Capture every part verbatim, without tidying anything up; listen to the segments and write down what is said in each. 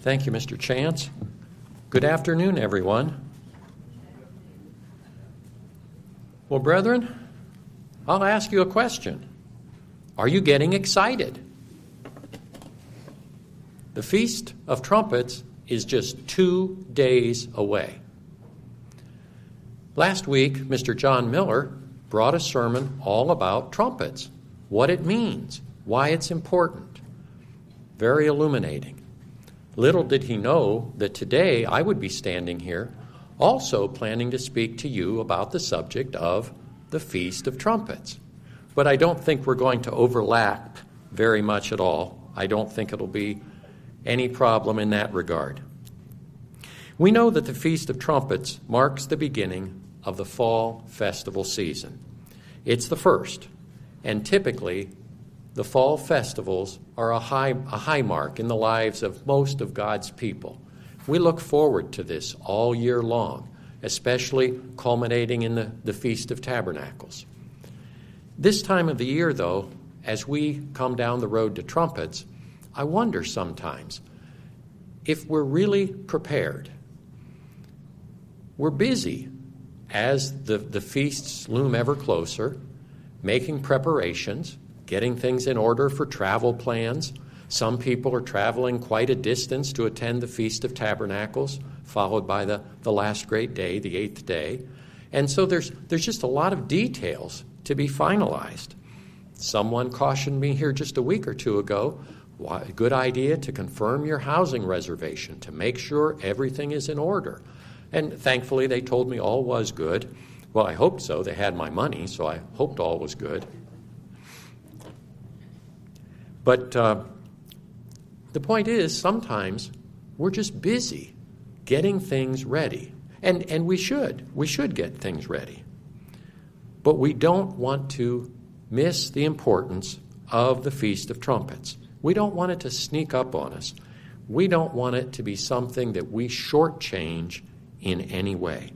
Thank you, Mister Chance. Good afternoon, everyone. Well, brethren, I'll ask you a question. Are you getting excited? The Feast of Trumpets is just two days away. Last week, Mister John Miller brought a sermon all about trumpets, what it means, why it's important. Very illuminating. Little did he know that today I would be standing here also planning to speak to you about the subject of the Feast of Trumpets. But I don't think we're going to overlap very much at all. I don't think it'll be any problem in that regard. We know that the Feast of Trumpets marks the beginning of the fall festival season. It's the first, and typically the fall festivals are a high, a high mark in the lives of most of God's people. We look forward to this all year long, especially culminating in the, the Feast of Tabernacles. This time of the year, though, as we come down the road to trumpets, I wonder sometimes if we're really prepared. We're busy as the, the feasts loom ever closer, making preparations, getting things in order for travel plans. Some people are traveling quite a distance to attend the Feast of Tabernacles, followed by the, the last great day, the eighth day. And so there's there's just a lot of details to be finalized. Someone cautioned me here just a week or two ago, why, good idea to confirm your housing reservation, to make sure everything is in order. And thankfully they told me all was good. Well, I hoped so. They had my money, so I hoped all was good. But uh, the point is, sometimes we're just busy getting things ready. And, and we should. We should get things ready. But we don't want to miss the importance of the Feast of Trumpets. We don't want it to sneak up on us. We don't want it to be something that we shortchange in any way.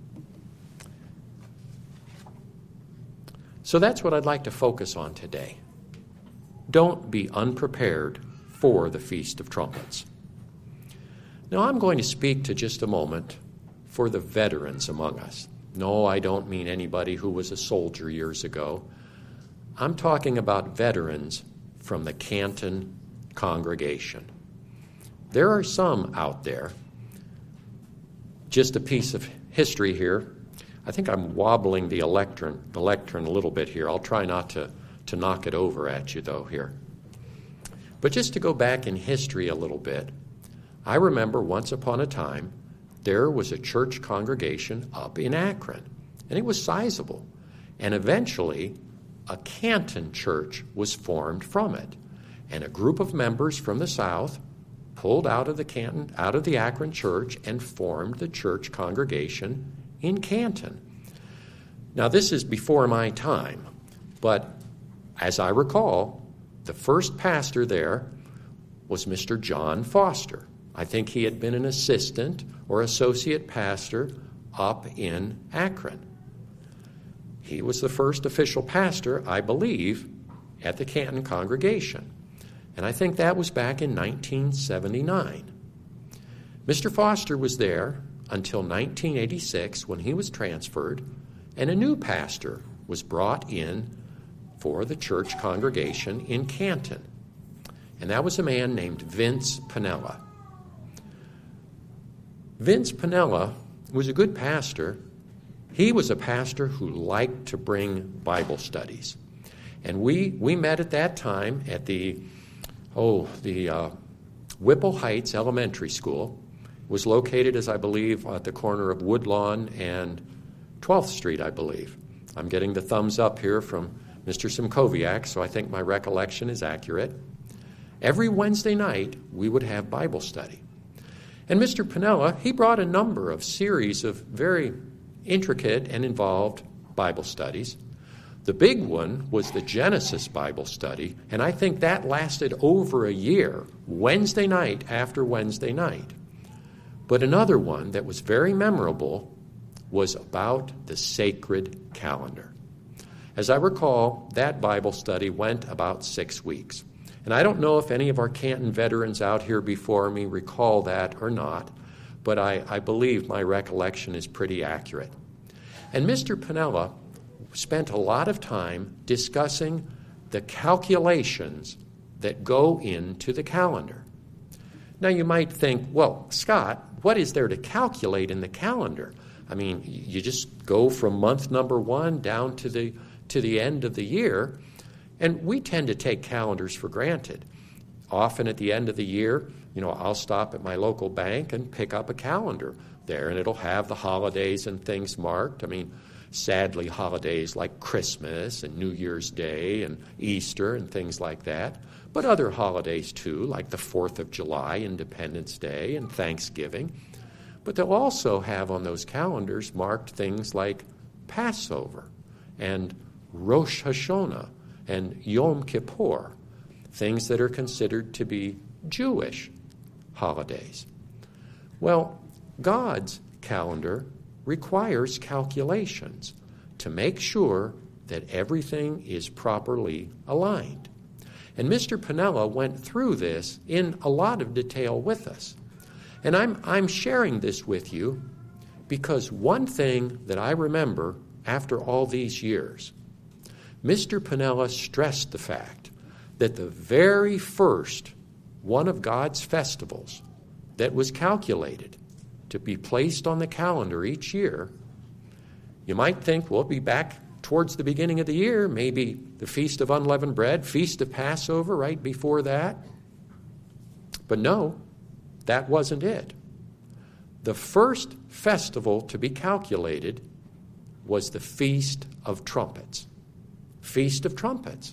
So that's what I'd like to focus on today. Don't be unprepared for the Feast of Trumpets. Now, I'm going to speak to just a moment for the veterans among us. No, I don't mean anybody who was a soldier years ago. I'm talking about veterans from the Canton congregation. There are some out there. Just a piece of history here. I think I'm wobbling the lectern, the lectern a little bit here. I'll try not to to knock it over at you, though, here. But just to go back in history a little bit, I remember once upon a time, there was a church congregation up in Akron, and it was sizable. And eventually, a Canton church was formed from it. And a group of members from the South pulled out of the Canton, out of the Akron church and formed the church congregation in Canton. Now, this is before my time, but as I recall, the first pastor there was Mister John Foster. I think he had been an assistant or associate pastor up in Akron. He was the first official pastor, I believe, at the Canton congregation. And I think that was back in nineteen seventy-nine. Mister Foster was there until nineteen eighty-six when he was transferred, and a new pastor was brought in for the church congregation in Canton. And that was a man named Vince Piniella. Vince Piniella was a good pastor. He was a pastor who liked to bring Bible studies. And we we met at that time at the, oh, the uh, Whipple Heights Elementary School. It was located, as I believe, at the corner of Woodlawn and twelfth Street, I believe. I'm getting the thumbs up here from Mister Simkowiak, so I think my recollection is accurate. Every Wednesday night, we would have Bible study. And Mister Piniella, he brought a number of series of very intricate and involved Bible studies. The big one was the Genesis Bible study, and I think that lasted over a year, Wednesday night after Wednesday night. But another one that was very memorable was about the sacred calendar. As I recall, that Bible study went about six weeks. And I don't know if any of our Canton veterans out here before me recall that or not, but I, I believe my recollection is pretty accurate. And Mister Piniella spent a lot of time discussing the calculations that go into the calendar. Now you might think, well, Scott, what is there to calculate in the calendar? I mean, you just go from month number one down to the to the end of the year, and we tend to take calendars for granted. Often at the end of the year, you know, I'll stop at my local bank and pick up a calendar there, and it'll have the holidays and things marked. I mean, sadly, holidays like Christmas and New Year's Day and Easter and things like that, but other holidays too, like the fourth of July, Independence Day, and Thanksgiving. But they'll also have on those calendars marked things like Passover and Rosh Hashanah and Yom Kippur, things that are considered to be Jewish holidays. Well, God's calendar requires calculations to make sure that everything is properly aligned. And Mister Piniella went through this in a lot of detail with us. And I'm, I'm sharing this with you because one thing that I remember after all these years, Mister Piniella stressed the fact that the very first one of God's festivals that was calculated to be placed on the calendar each year, you might think, well, it'll be back towards the beginning of the year, maybe the Feast of Unleavened Bread, Feast of Passover right before that. But no, that wasn't it. The first festival to be calculated was the Feast of Trumpets. Feast of Trumpets.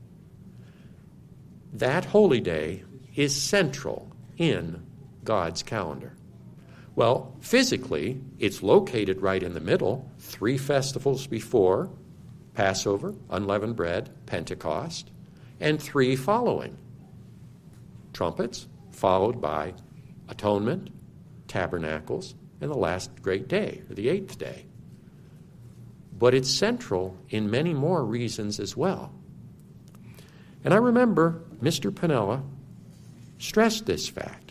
That holy day is central in God's calendar. Well, physically, it's located right in the middle, three festivals before, Passover, Unleavened Bread, Pentecost, and three following. Trumpets, followed by Atonement, Tabernacles, and the last great day, or the eighth day. But it's central in many more reasons as well. And I remember Mister Piniella stressed this fact.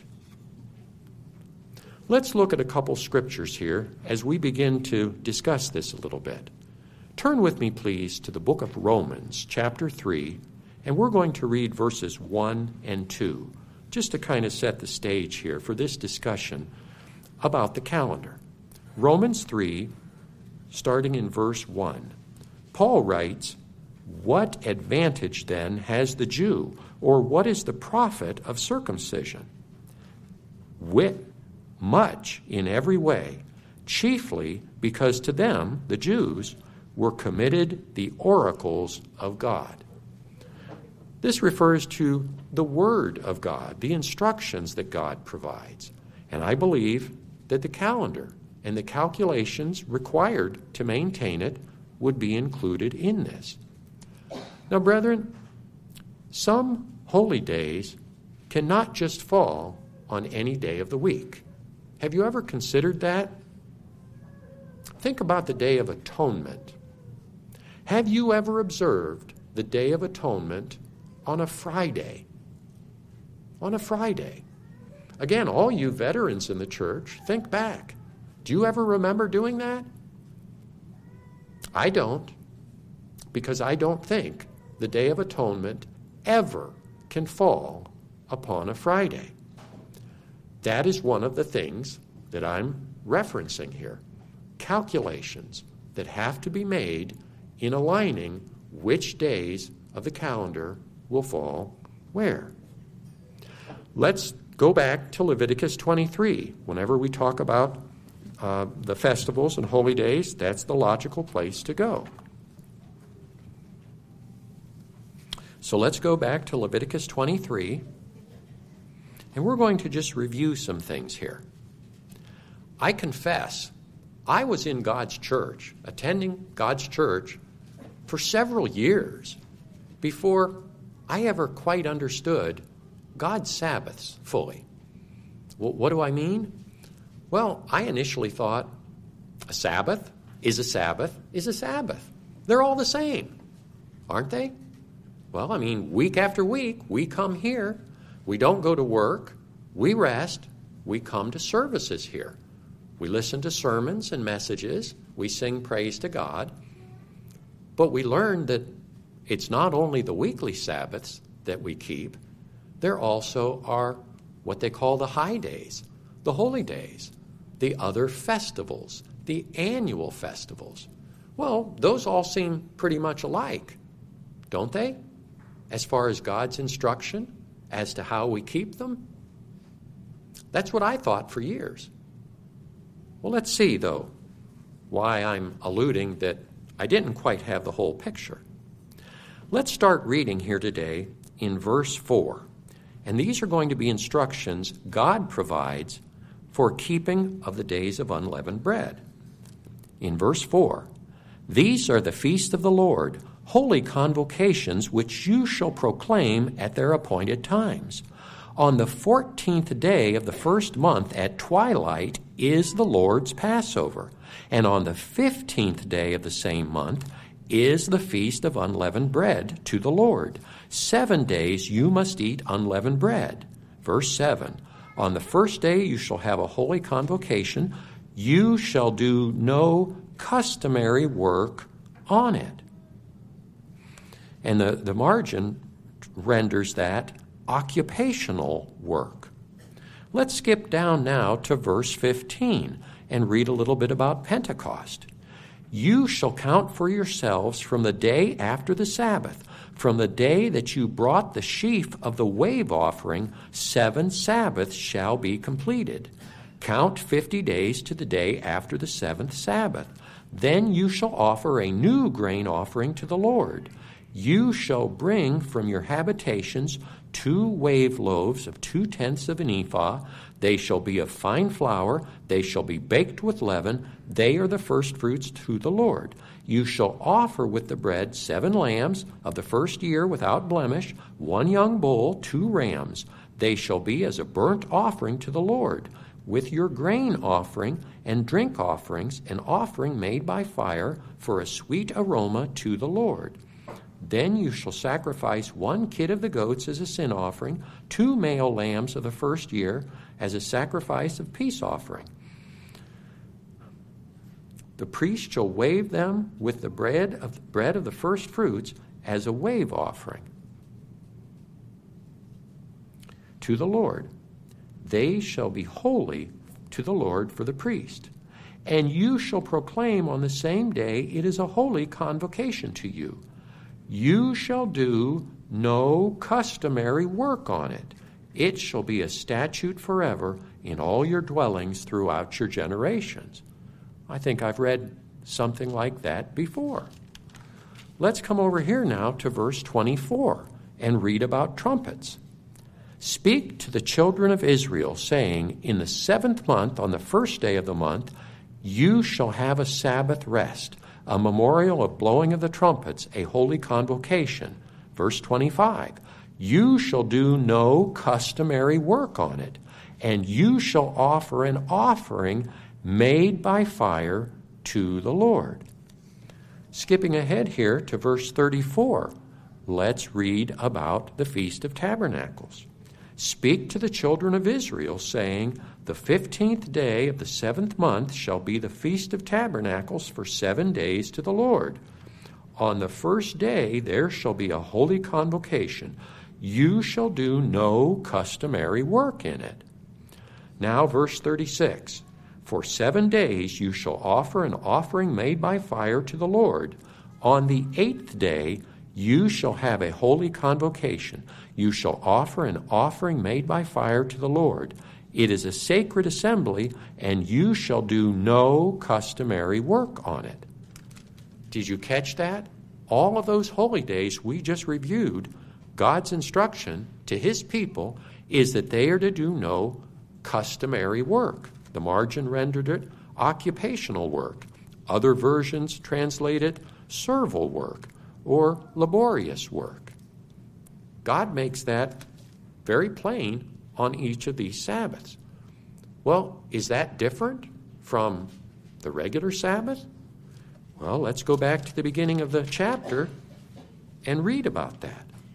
Let's look at a couple scriptures here as we begin to discuss this a little bit. Turn with me, please, to the book of Romans, chapter three, and we're going to read verses one and two, just to kind of set the stage here for this discussion about the calendar. Romans three, starting in verse one. Paul writes, "What advantage then has the Jew, or what is the profit of circumcision? Wit, much in every way, chiefly because to them, the Jews, were committed the oracles of God." This refers to the Word of God, the instructions that God provides. And I believe that the calendar and the calculations required to maintain it would be included in this. Now, brethren, some holy days cannot just fall on any day of the week. Have you ever considered that? Think about the Day of Atonement. Have you ever observed the Day of Atonement on a Friday? On a Friday. Again, all you veterans in the church, think back. Do you ever remember doing that? I don't, because I don't think the Day of Atonement ever can fall upon a Friday. That is one of the things that I'm referencing here. Calculations that have to be made in aligning which days of the calendar will fall where. Let's go back to Leviticus twenty-three. Whenever we talk about uh, the festivals and holy days, that's the logical place to go. So let's go back to Leviticus twenty-three, and we're going to just review some things here. I confess, I was in God's church, attending God's church for several years before I ever quite understood God's Sabbaths fully. Well, what do I mean? Well, I initially thought a Sabbath is a Sabbath is a Sabbath. They're all the same, aren't they? Well, I mean, week after week, we come here. We don't go to work. We rest. We come to services here. We listen to sermons and messages. We sing praise to God. But we learn that it's not only the weekly Sabbaths that we keep. There also are what they call the high days, the holy days, the other festivals, the annual festivals. Well, those all seem pretty much alike, don't they? As far as God's instruction as to how we keep them? That's what I thought for years. Well, let's see, though, why I'm alluding that I didn't quite have the whole picture. Let's start reading here today in verse four. And these are going to be instructions God provides for keeping of the days of unleavened bread. In verse four, these are the feast of the Lord, holy convocations which you shall proclaim at their appointed times. On the fourteenth day of the first month at twilight is the Lord's Passover, and on the fifteenth day of the same month is the feast of unleavened bread to the Lord. Seven days you must eat unleavened bread. Verse seven, on the first day you shall have a holy convocation. You shall do no customary work on it. And the, the margin renders that occupational work. Let's skip down now to verse fifteen and read a little bit about Pentecost. You shall count for yourselves from the day after the Sabbath, from the day that you brought the sheaf of the wave offering, seven Sabbaths shall be completed. Count fifty days to the day after the seventh Sabbath. Then you shall offer a new grain offering to the Lord. You shall bring from your habitations two wave loaves of two tenths of an ephah. They shall be of fine flour. They shall be baked with leaven. They are the first fruits to the Lord. You shall offer with the bread seven lambs of the first year without blemish, one young bull, two rams. They shall be as a burnt offering to the Lord, with your grain offering and drink offerings, an offering made by fire for a sweet aroma to the Lord. Then you shall sacrifice one kid of the goats as a sin offering, two male lambs of the first year as a sacrifice of peace offering. The priest shall wave them with the bread of the bread of the first fruits as a wave offering to the Lord. They shall be holy to the Lord for the priest. And you shall proclaim on the same day, it is a holy convocation to you. You shall do no customary work on it. It shall be a statute forever in all your dwellings throughout your generations. I think I've read something like that before. Let's come over here now to verse twenty-four and read about trumpets. Speak to the children of Israel, saying, in the seventh month, on the first day of the month, you shall have a Sabbath rest, a memorial of blowing of the trumpets, a holy convocation. Verse twenty-five, you shall do no customary work on it, and you shall offer an offering made by fire to the Lord. Skipping ahead here to verse thirty-four, let's read about the Feast of Tabernacles. Speak to the children of Israel, saying, the fifteenth day of the seventh month shall be the Feast of Tabernacles for seven days to the Lord. On the first day there shall be a holy convocation. You shall do no customary work in it. Now verse thirty-six. For seven days you shall offer an offering made by fire to the Lord. On the eighth day you shall have a holy convocation. You shall offer an offering made by fire to the Lord. It is a sacred assembly, and you shall do no customary work on it. Did you catch that? All of those holy days we just reviewed, God's instruction to his people is that they are to do no customary work. The margin rendered it occupational work. Other versions translate it servile work or laborious work. God makes that very plain on each of these Sabbaths. Well, is that different from the regular Sabbath? Well, let's go back to the beginning of the chapter and read about that.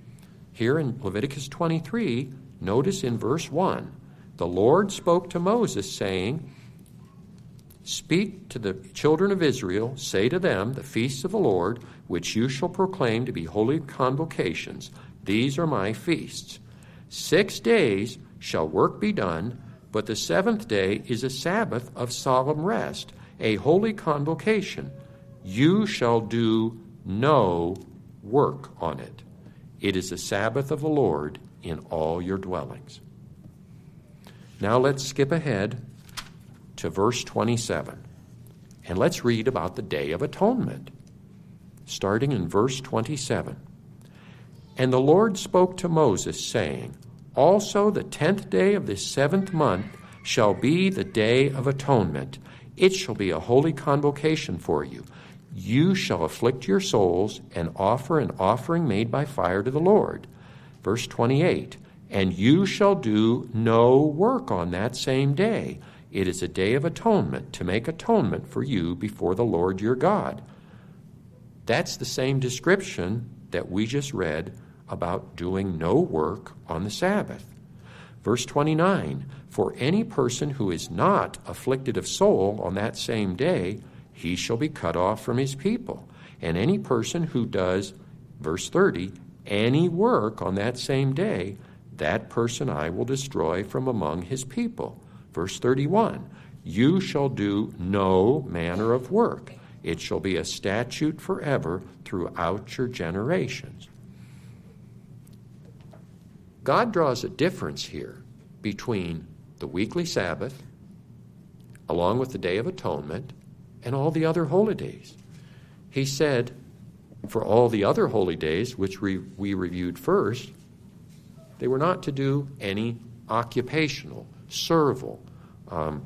here in Leviticus twenty-three, notice in verse one, the Lord spoke to Moses, saying, speak to the children of Israel, say to them, the feasts of the Lord, which you shall proclaim to be holy convocations, these are my feasts. Six days shall work be done, but the seventh day is a Sabbath of solemn rest, a holy convocation. You shall do no work on it. It is the Sabbath of the Lord in all your dwellings. Now let's skip ahead to verse twenty-seven, and let's read about the Day of Atonement, starting in verse twenty-seven. And the Lord spoke to Moses, saying, also the tenth day of this seventh month shall be the Day of Atonement. It shall be a holy convocation for you. You shall afflict your souls and offer an offering made by fire to the Lord. Verse twenty-eight, and you shall do no work on that same day. It is a day of atonement, to make atonement for you before the Lord your God. That's the same description that we just read about doing no work on the Sabbath. Verse twenty-nine, for any person who is not afflicted of soul on that same day, he shall be cut off from his people. And any person who does, verse thirty, any work on that same day, that person I will destroy from among his people. Verse thirty-one, you shall do no manner of work. It shall be a statute forever throughout your generations. God draws a difference here between the weekly Sabbath, along with the Day of Atonement, and all the other holy days. He said, for all the other holy days, which we, we reviewed first, they were not to do any occupational, servile, um,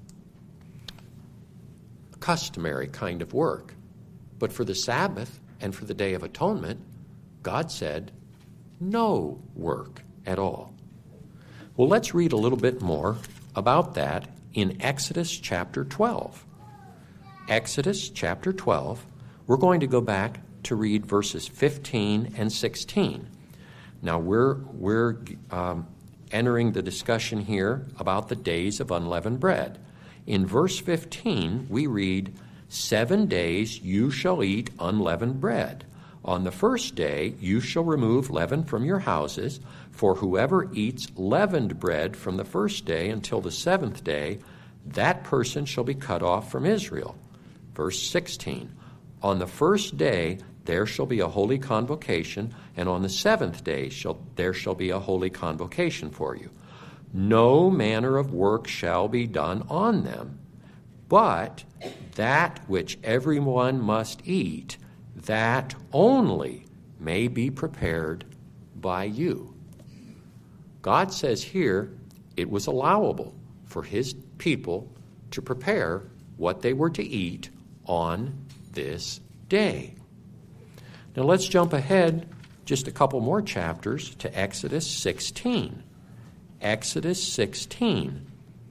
customary kind of work. But for the Sabbath and for the Day of Atonement, God said, no work at all. Well, let's read a little bit more about that in Exodus chapter twelve. Exodus chapter twelve, we're going to go back to read verses fifteen and sixteen. Now, we're, we're um, entering the discussion here about the days of unleavened bread. In verse fifteen, we read, seven days you shall eat unleavened bread. On the first day you shall remove leaven from your houses, for whoever eats leavened bread from the first day until the seventh day, that person shall be cut off from Israel. Verse sixteen, on the first day there shall be a holy convocation, and on the seventh day shall, there shall be a holy convocation for you. No manner of work shall be done on them, but that which everyone must eat, that only may be prepared by you. God says here it was allowable for his people to prepare what they were to eat on this day. Now let's jump ahead just a couple more chapters to Exodus sixteen. Exodus sixteen.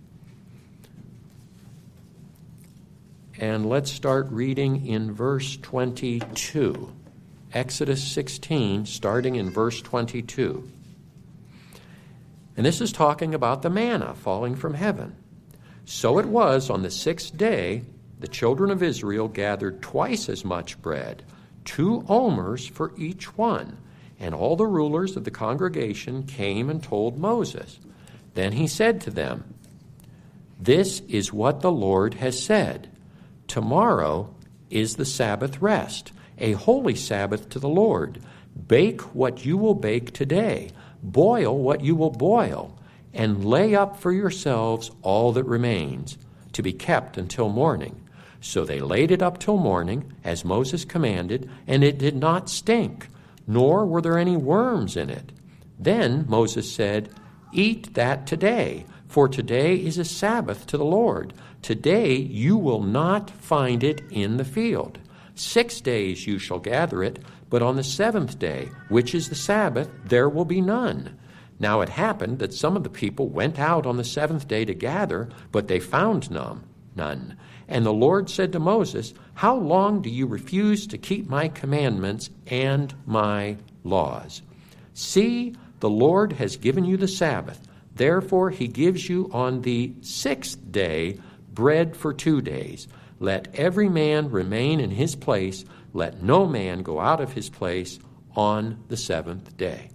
And let's start reading in verse twenty-two. Exodus sixteen, starting in verse twenty-two. And this is talking about the manna falling from heaven. So it was on the sixth day, the children of Israel gathered twice as much bread, two omers for each one. And all the rulers of the congregation came and told Moses. Then he said to them, this is what the Lord has said. Tomorrow is the Sabbath rest, a holy Sabbath to the Lord. Bake what you will bake today, boil what you will boil, and lay up for yourselves all that remains, to be kept until morning. So they laid it up till morning, as Moses commanded, and it did not stink, nor were there any worms in it. Then Moses said, eat that today, for today is a Sabbath to the Lord. Today you will not find it in the field. Six days you shall gather it, but on the seventh day, which is the Sabbath, there will be none. Now it happened that some of the people went out on the seventh day to gather, but they found none. None. And the Lord said to Moses, how long do you refuse to keep my commandments and my laws? See, the Lord has given you the Sabbath. Therefore he gives you on the sixth day bread for two days. Let every man remain in his place. Let no man go out of his place on the seventh day.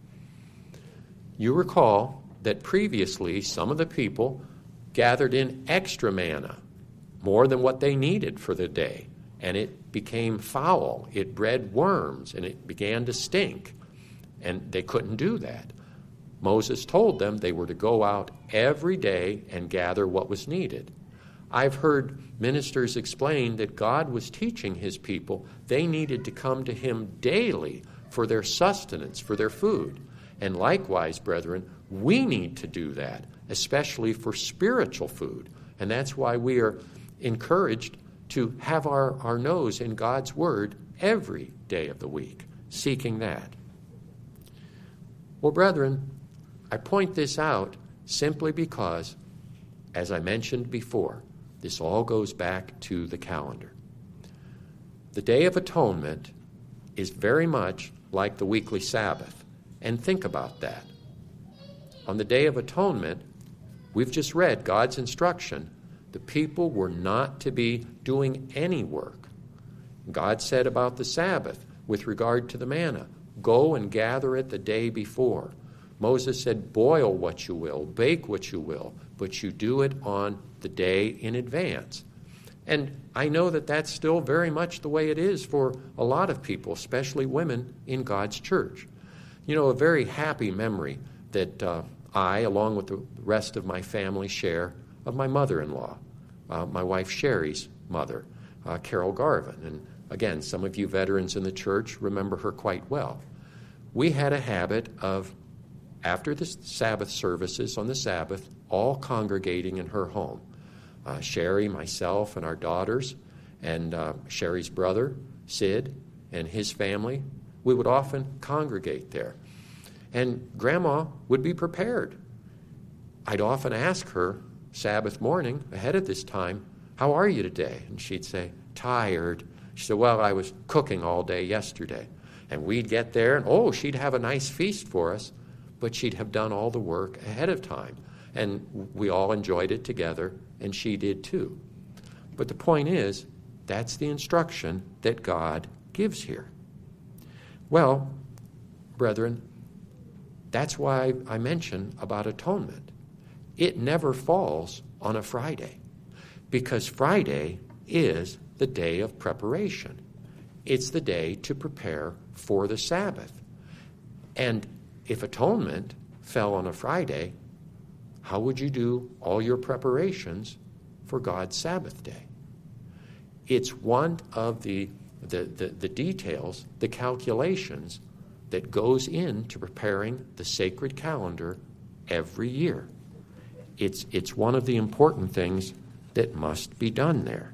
You recall that previously some of the people gathered in extra manna, more than what they needed for the day, and it became foul. It bred worms, and it began to stink, and they couldn't do that. Moses told them they were to go out every day and gather what was needed. I've heard ministers explain that God was teaching his people they needed to come to him daily for their sustenance, for their food. And likewise, brethren, we need to do that, especially for spiritual food. And that's why we are encouraged to have our, our nose in God's Word every day of the week, seeking that. Well, brethren, I point this out simply because, as I mentioned before, this all goes back to the calendar. The Day of Atonement is very much like the weekly Sabbath. And think about that. On the Day of Atonement, we've just read God's instruction. The people were not to be doing any work. God said about the Sabbath with regard to the manna, go and gather it the day before. Moses said, boil what you will, bake what you will, but you do it on the day in advance. And I know that that's still very much the way it is for a lot of people, especially women in God's church. You know, a very happy memory that uh, I, along with the rest of my family, share of my mother-in-law, uh, my wife Sherry's mother, uh, Carol Garvin. And again, some of you veterans in the church remember her quite well. We had a habit of, after the Sabbath services on the Sabbath, all congregating in her home. Uh, Sherry, myself, and our daughters, and uh, Sherry's brother, Sid, and his family, we would often congregate there. And Grandma would be prepared. I'd often ask her Sabbath morning, ahead of this time, how are you today? And she'd say, tired. She said, well, I was cooking all day yesterday. And we'd get there, and oh, she'd have a nice feast for us, but she'd have done all the work ahead of time. And we all enjoyed it together, and she did too. But the point is, that's the instruction that God gives here. Well, brethren, that's why I mention about atonement. It never falls on a Friday, because Friday is the day of preparation. It's the day to prepare for the Sabbath. And if atonement fell on a Friday, how would you do all your preparations for God's Sabbath day? It's one of the, the, the, the details, the calculations that goes into preparing the sacred calendar every year. It's, it's one of the important things that must be done there.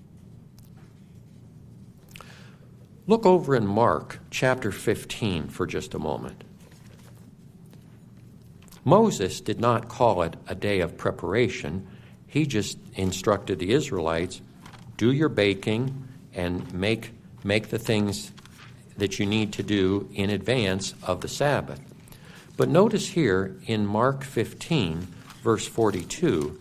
Look over in Mark chapter fifteen for just a moment. Moses did not call it a day of preparation. He just instructed the Israelites, do your baking and make, make the things that you need to do in advance of the Sabbath. But notice here in Mark fifteen, verse forty-two,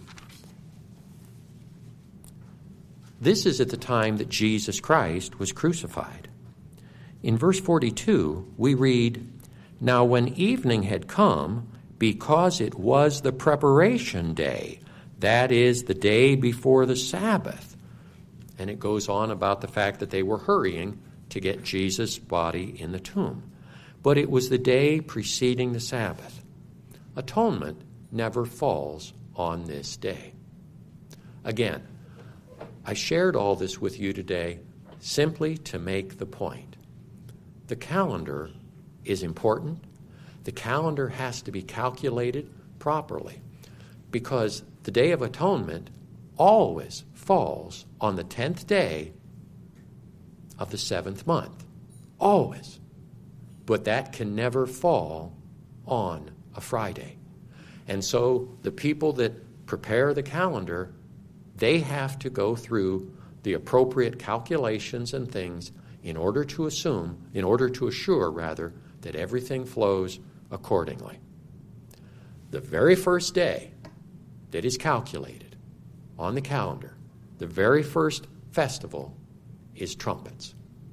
this is at the time that Jesus Christ was crucified. In verse forty-two, we read, now when evening had come, because it was the preparation day, that is, the day before the Sabbath. And it goes on about the fact that they were hurrying to get Jesus' body in the tomb. But it was the day preceding the Sabbath. Atonement never falls on this day. Again, I shared all this with you today simply to make the point. The calendar is important. The calendar has to be calculated properly because the Day of Atonement always falls on the tenth day of the seventh month. Always. But that can never fall on a Friday. And so the people that prepare the calendar, they have to go through the appropriate calculations and things in order to assume, in order to assure, rather, that everything flows accordingly. The very first day that is calculated on the calendar, the very first festival is trumpets.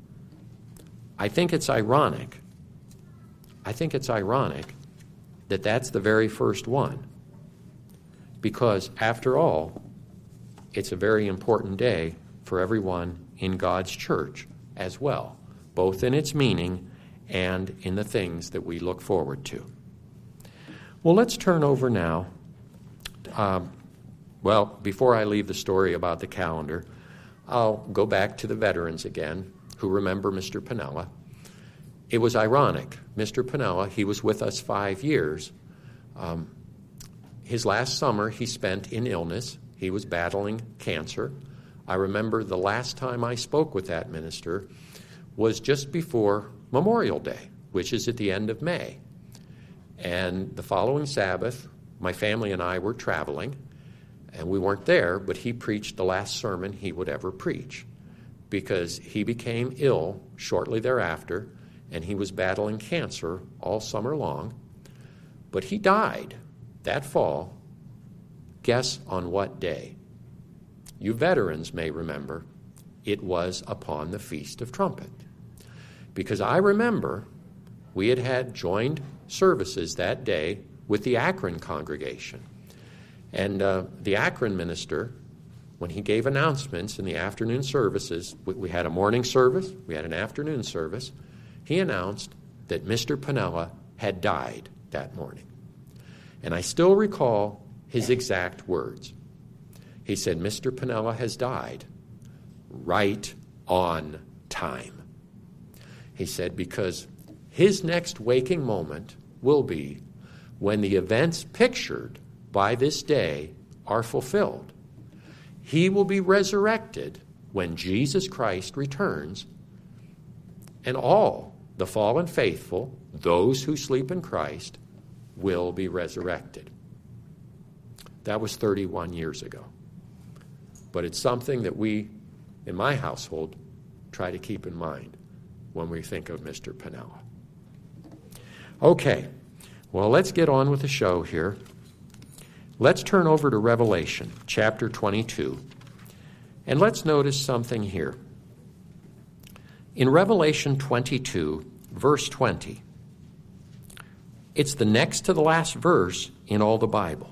I think it's ironic, I think it's ironic that that's the very first one, because after all, it's a very important day for everyone in God's church as well, both in its meaning and in the things that we look forward to. Well, let's turn over now. Um, well, before I leave the story about the calendar, I'll go back to the veterans again who remember Mister Piniella. It was ironic. Mister Piniella, he was with us five years. Um, his last summer he spent in illness. He was battling cancer. I remember the last time I spoke with that minister was just before Memorial Day, which is at the end of May. And the following Sabbath, my family and I were traveling, and we weren't there, but he preached the last sermon he would ever preach, because he became ill shortly thereafter, and he was battling cancer all summer long. But he died that fall. Guess on what day? You veterans may remember, it was upon the Feast of Trumpet. Because I remember we had had joined services that day with the Akron congregation. And uh, the Akron minister, when he gave announcements in the afternoon services, we, we had a morning service, we had an afternoon service, he announced that Mister Piniella had died that morning. And I still recall his exact words. He said, Mister Piniella has died right on time. He said, because his next waking moment will be when the events pictured by this day are fulfilled. He will be resurrected when Jesus Christ returns, and all the fallen faithful, those who sleep in Christ, will be resurrected. That was thirty-one years ago. But it's something that we, in my household, try to keep in mind when we think of Mister Piniella. Okay, well, let's get on with the show here. Let's turn over to Revelation chapter twenty-two, and let's notice something here. In Revelation twenty-two, verse twenty, it's the next to the last verse in all the Bible.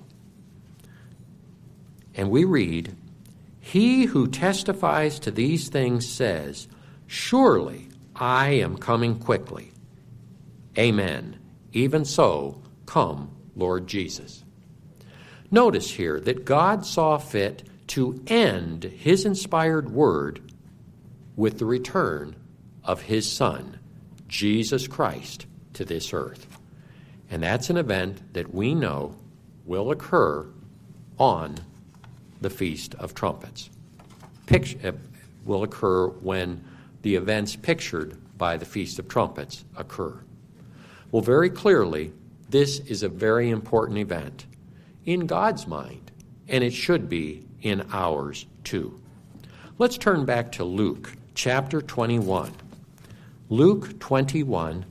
And we read, "He who testifies to these things says, surely I am coming quickly. Amen. Even so, come, Lord Jesus." Notice here that God saw fit to end his inspired word with the return of his Son, Jesus Christ, to this earth. And that's an event that we know will occur on the Feast of Trumpets. Picture, will occur when the events pictured by the Feast of Trumpets occur. Well, very clearly, this is a very important event in God's mind, and it should be in ours too. Let's turn back to Luke chapter twenty-one. Luke twenty-one,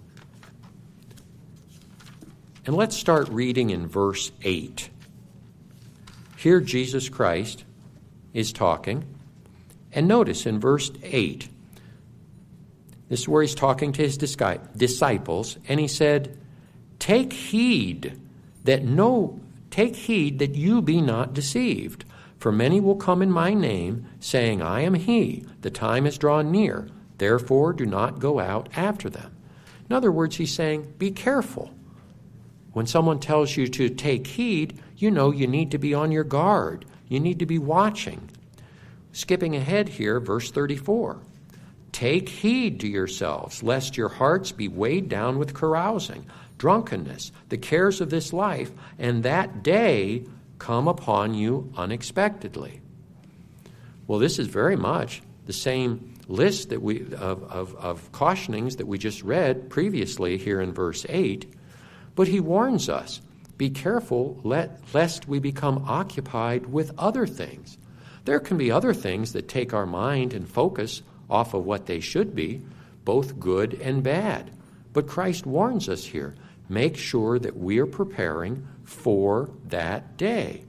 and let's start reading in verse eight. Here Jesus Christ is talking, and notice in verse eight, this is where he's talking to his disciples, and he said, Take heed that no, take heed that you be not deceived, for many will come in my name, saying, I am he, the time is drawn near, therefore do not go out after them. In other words, he's saying, be careful. When someone tells you to take heed, you know you need to be on your guard. You need to be watching. Skipping ahead here, verse thirty-four. Take heed to yourselves, lest your hearts be weighed down with carousing, drunkenness, the cares of this life, and that day come upon you unexpectedly. Well, this is very much the same list that we of, of, of cautionings that we just read previously here in verse eight. But he warns us, be careful let, lest we become occupied with other things. There can be other things that take our mind and focus off of what they should be, both good and bad. But Christ warns us here, make sure that we are preparing for that day.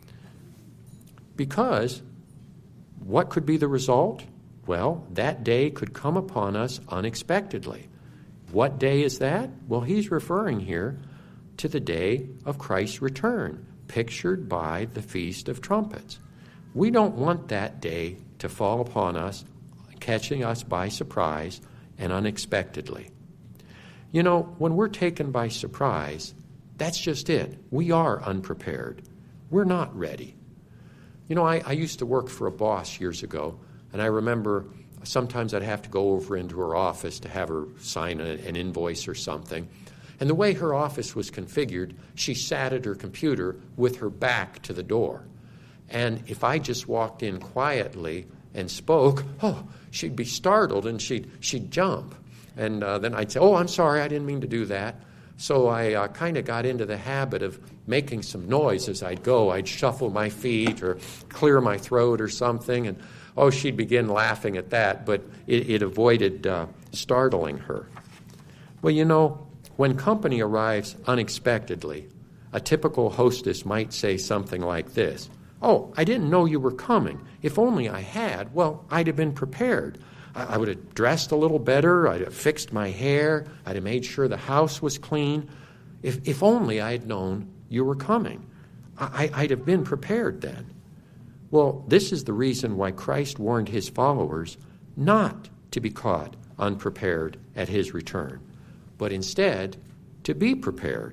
Because what could be the result? Well, that day could come upon us unexpectedly. What day is that? Well, he's referring here to the day of Christ's return, pictured by the Feast of Trumpets. We don't want that day to fall upon us, catching us by surprise and unexpectedly. You know, when we're taken by surprise, that's just it. We are unprepared. We're not ready. You know, I, I used to work for a boss years ago, and I remember sometimes I'd have to go over into her office to have her sign a, an invoice or something. And the way her office was configured, she sat at her computer with her back to the door. And if I just walked in quietly and spoke, oh, she'd be startled and she'd, she'd jump. And uh, then I'd say, oh, I'm sorry, I didn't mean to do that. So I uh, kind of got into the habit of making some noise as I'd go. I'd shuffle my feet or clear my throat or something. And, oh, she'd begin laughing at that, but it, it avoided uh, startling her. Well, you know, when company arrives unexpectedly, a typical hostess might say something like this. Oh, I didn't know you were coming. If only I had, well, I'd have been prepared. I, I would have dressed a little better. I'd have fixed my hair. I'd have made sure the house was clean. If, if only I had known you were coming. I, I'd have been prepared then. Well, this is the reason why Christ warned his followers not to be caught unprepared at his return, but instead to be prepared.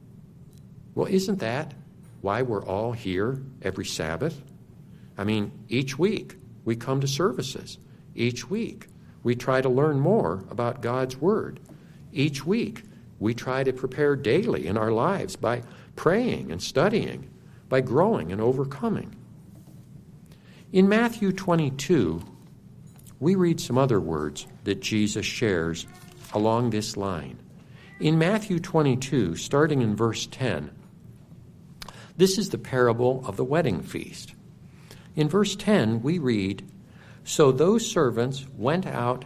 Well, isn't that why we're all here every Sabbath? I mean, each week we come to services. Each week we try to learn more about God's Word. Each week we try to prepare daily in our lives by praying and studying, by growing and overcoming. In Matthew twenty-two, we read some other words that Jesus shares along this line. In Matthew twenty-two, starting in verse ten, this is the parable of the wedding feast. In verse ten, we read, So those servants went out,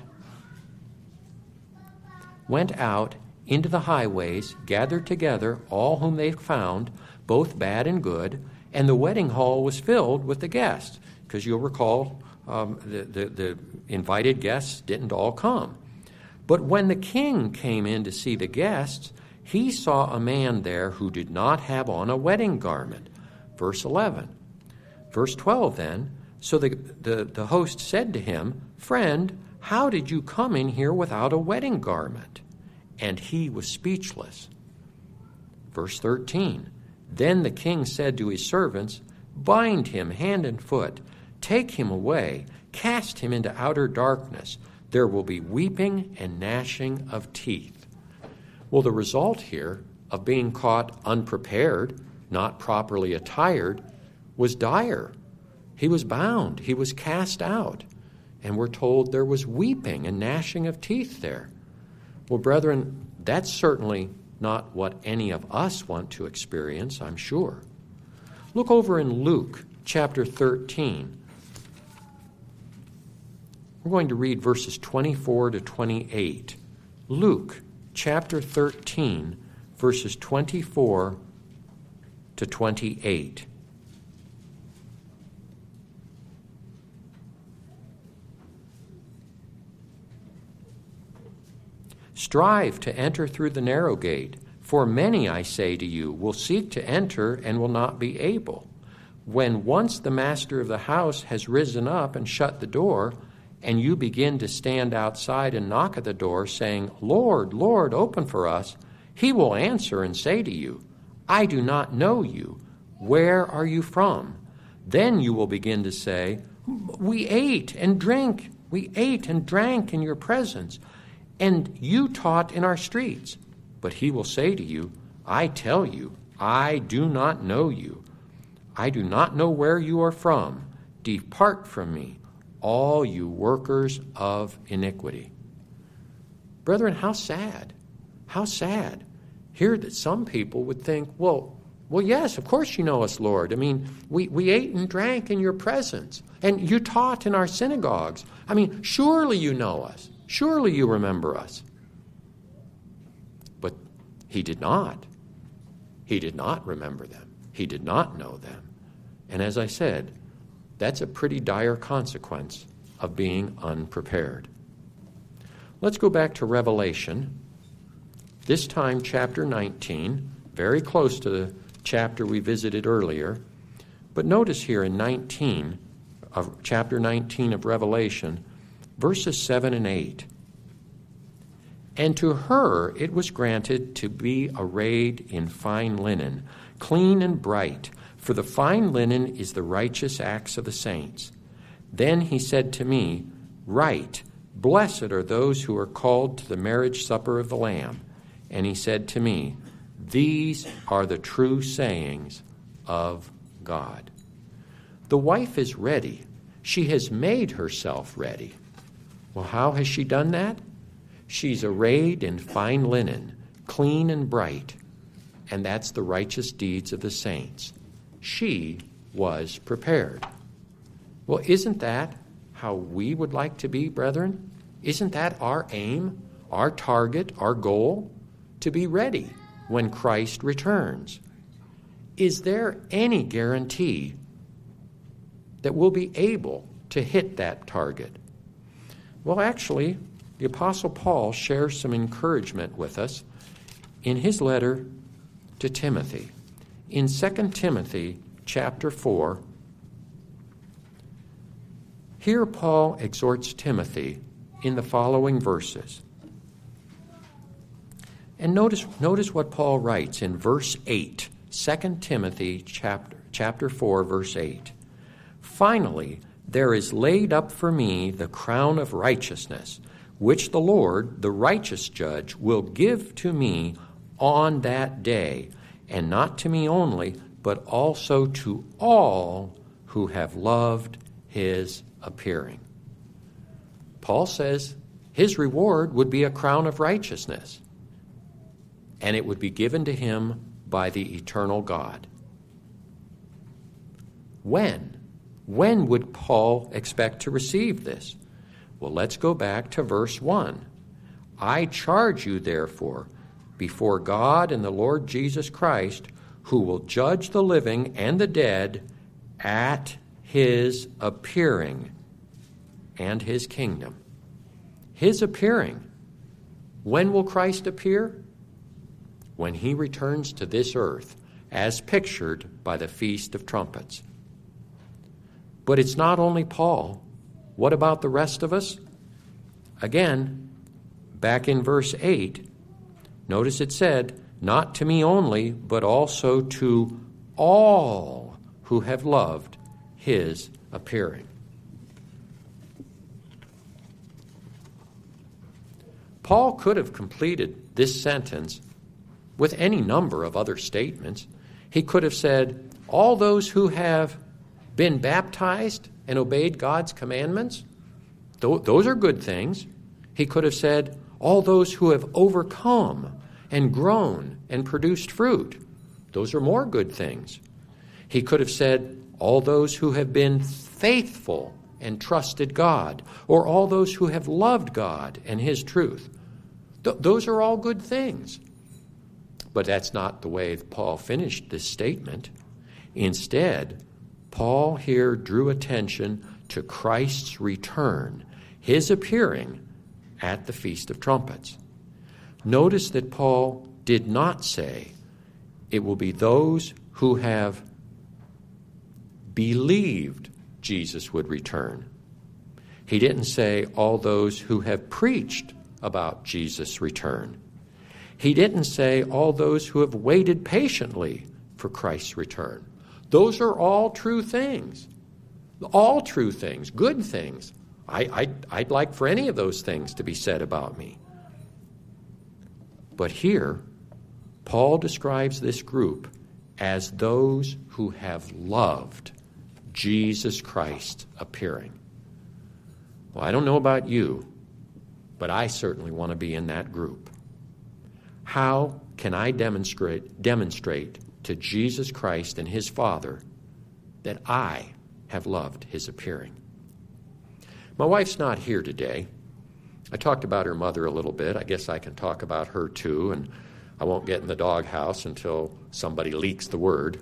went out into the highways, gathered together all whom they found, both bad and good, and the wedding hall was filled with the guests. Because you'll recall um, the, the, the invited guests didn't all come. But when the king came in to see the guests, he saw a man there who did not have on a wedding garment. Verse eleven. Verse twelve then, so the, the, the host said to him, Friend, how did you come in here without a wedding garment? And he was speechless. Verse thirteen. Then the king said to his servants, Bind him hand and foot, take him away, cast him into outer darkness. There will be weeping and gnashing of teeth. Well, the result here of being caught unprepared, not properly attired, was dire. He was bound. He was cast out. And we're told there was weeping and gnashing of teeth there. Well, brethren, that's certainly not what any of us want to experience, I'm sure. Look over in Luke chapter thirteen. We're going to read verses twenty-four to twenty-eight. Luke chapter thirteen, verses twenty-four to twenty-eight. Strive to enter through the narrow gate, for many, I say to you, will seek to enter and will not be able. When once the master of the house has risen up and shut the door, and you begin to stand outside and knock at the door, saying, Lord, Lord, open for us, he will answer and say to you, I do not know you. Where are you from? Then you will begin to say, We ate and drank, we ate and drank in your presence, and you taught in our streets. But he will say to you, I tell you, I do not know you. I do not know where you are from. Depart from me, all you workers of iniquity. Brethren, how sad. How sad. Here that some people would think, well, well, yes, of course you know us, Lord. I mean, we, we ate and drank in your presence, and you taught in our synagogues. I mean, surely you know us. Surely you remember us. He did not. He did not remember them. He did not know them. And as I said, that's a pretty dire consequence of being unprepared. Let's go back to Revelation. This time, chapter nineteen, very close to the chapter we visited earlier. But notice here in nineteen, of chapter nineteen of Revelation, verses seven and eight. And to her it was granted to be arrayed in fine linen, clean and bright, for the fine linen is the righteous acts of the saints. Then he said to me, Write, blessed are those who are called to the marriage supper of the Lamb. And he said to me, These are the true sayings of God. The wife is ready. She has made herself ready. Well, how has she done that? She's arrayed in fine linen, clean and bright, and that's the righteous deeds of the saints. She was prepared. Well, isn't that how we would like to be, brethren? Isn't that our aim, our target, our goal? To be ready when Christ returns. Is there any guarantee that we'll be able to hit that target? Well, actually, the Apostle Paul shares some encouragement with us in his letter to Timothy. In Second Timothy chapter four, here Paul exhorts Timothy in the following verses. And notice, notice what Paul writes in verse eight, Second Timothy chapter, chapter four, verse eight. Finally, there is laid up for me the crown of righteousness, which the Lord, the righteous judge, will give to me on that day, and not to me only, but also to all who have loved his appearing. Paul says his reward would be a crown of righteousness, and it would be given to him by the eternal God. When? When would Paul expect to receive this? Well, let's go back to verse one. I charge you, therefore, before God and the Lord Jesus Christ, who will judge the living and the dead at his appearing and his kingdom. His appearing. When will Christ appear? When he returns to this earth, as pictured by the Feast of Trumpets. But it's not only Paul. What about the rest of us? Again, back in verse eight, notice it said, not to me only, but also to all who have loved his appearing. Paul could have completed this sentence with any number of other statements. He could have said, all those who have been baptized and obeyed God's commandments, th- those are good things. He could have said, all those who have overcome and grown and produced fruit, those are more good things. He could have said, all those who have been faithful and trusted God, or all those who have loved God and his truth. Th- those are all good things. But that's not the way Paul finished this statement. Instead, Paul here drew attention to Christ's return, his appearing at the Feast of Trumpets. Notice that Paul did not say, it will be those who have believed Jesus would return. He didn't say all those who have preached about Jesus' return. He didn't say all those who have waited patiently for Christ's return. Those are all true things. All true things, good things. I, I'd, I'd like for any of those things to be said about me. But here, Paul describes this group as those who have loved Jesus Christ appearing. Well, I don't know about you, but I certainly want to be in that group. How can I demonstrate, demonstrate to Jesus Christ and his Father that I have loved his appearing? My wife's not here today. I talked about her mother a little bit. I guess I can talk about her too. And I won't get in the doghouse until somebody leaks the word.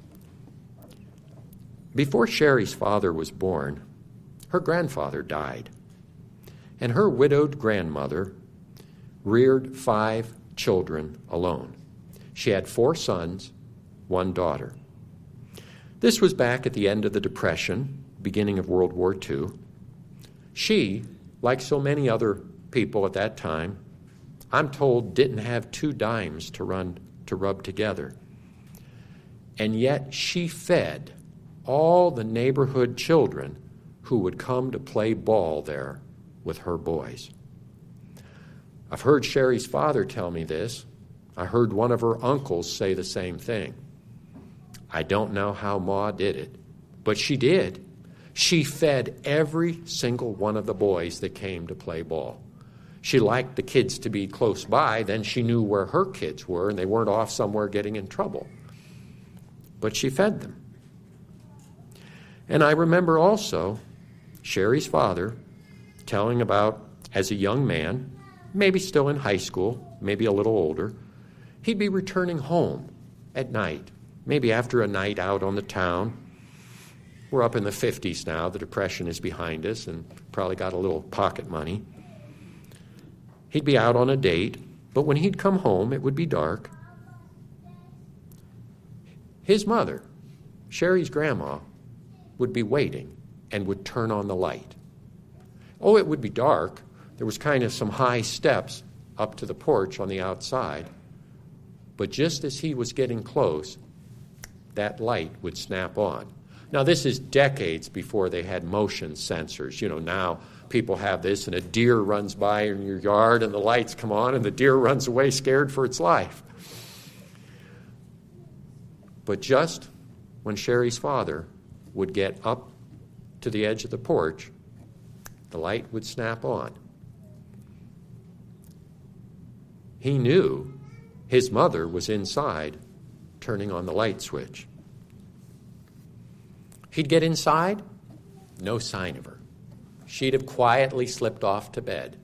Before Sherry's father was born, her grandfather died, and her widowed grandmother reared five children alone. She had four sons, one daughter. This was back at the end of the Depression, beginning of World War Two. She, like so many other people at that time, I'm told didn't have two dimes to run to rub together. And yet she fed all the neighborhood children who would come to play ball there with her boys. I've heard Sherry's father tell me this. I heard one of her uncles say the same thing. I don't know how Ma did it, but she did. She fed every single one of the boys that came to play ball. She liked the kids to be close by, then she knew where her kids were and they weren't off somewhere getting in trouble. But she fed them. And I remember also Sherry's father telling about, as a young man, maybe still in high school, maybe a little older, he'd be returning home at night, maybe after a night out on the town. We're up in the fifties now. The Depression is behind us and probably got a little pocket money. He'd be out on a date, but when he'd come home, it would be dark. His mother, Sherry's grandma, would be waiting and would turn on the light. Oh, it would be dark. There was kind of some high steps up to the porch on the outside. But just as he was getting close, that light would snap on. Now, this is decades before they had motion sensors. You know, now people have this, and a deer runs by in your yard, and the lights come on, and the deer runs away scared for its life. But just when Sherry's father would get up to the edge of the porch, the light would snap on. He knew his mother was inside turning on the light switch. He'd get inside, no sign of her. She'd have quietly slipped off to bed.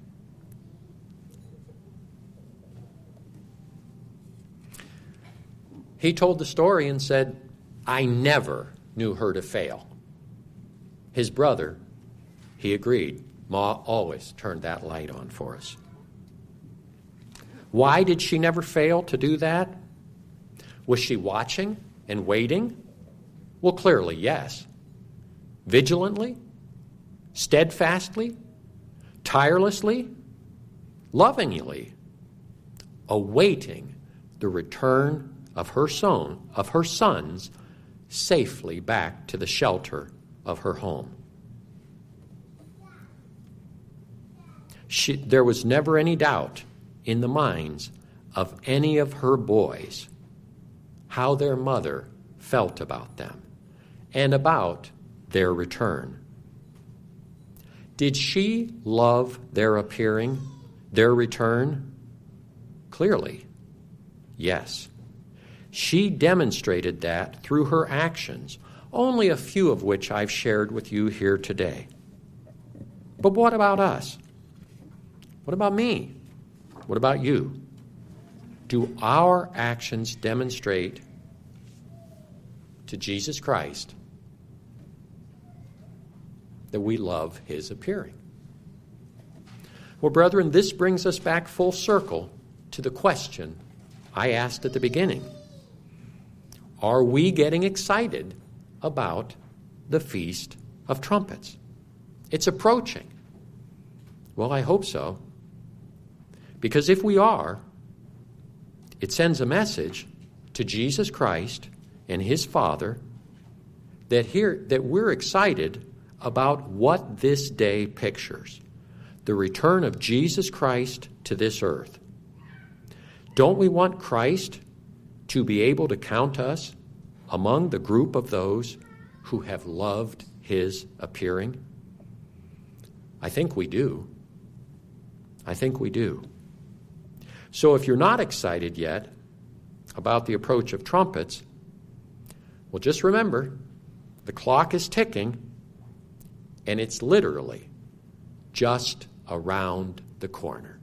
He told the story and said, I never knew her to fail. His brother, he agreed. Ma always turned that light on for us. Why did she never fail to do that? Was she watching and waiting? Well, clearly, yes. Vigilantly? Steadfastly? Tirelessly? Lovingly? Awaiting the return of her son, of her sons safely back to the shelter of her home. She, there was never any doubt in the minds of any of her boys how their mother felt about them and about their return. Did she love their appearing, their return? Clearly, yes. She demonstrated that through her actions, only a few of which I've shared with you here today. But what about us? What about me? What about you? Do our actions demonstrate to Jesus Christ that we love his appearing? Well, brethren, this brings us back full circle to the question I asked at the beginning. Are we getting excited about the Feast of Trumpets? It's approaching. Well, I hope so. Because if we are, it sends a message to Jesus Christ and his Father that here that we're excited about what this day pictures, the return of Jesus Christ to this earth. Don't we want Christ to be able to count us among the group of those who have loved his appearing? I think we do. I think we do. So if you're not excited yet about the approach of trumpets, well, just remember, the clock is ticking, and it's literally just around the corner.